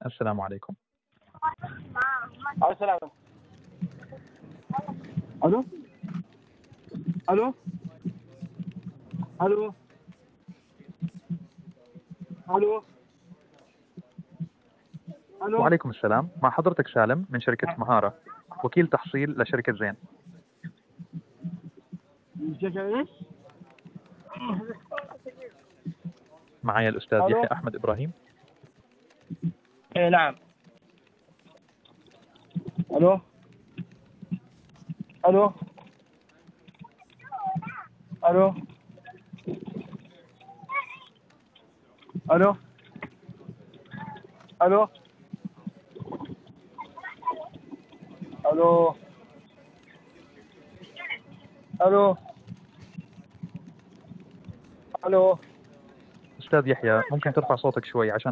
السلام عليكم. السلام. الو الو الو الو الو. وعليكم السلام، مع حضرتك سالم من شركة مهارة، وكيل تحصيل لشركة زين. ايش؟ معي الأستاذ الو. يحيى أحمد إبراهيم. ايه نعم. الو الو الو الو الو الو الو الو. أستاذ يحيى، ممكن ترفع صوتك شوي عشان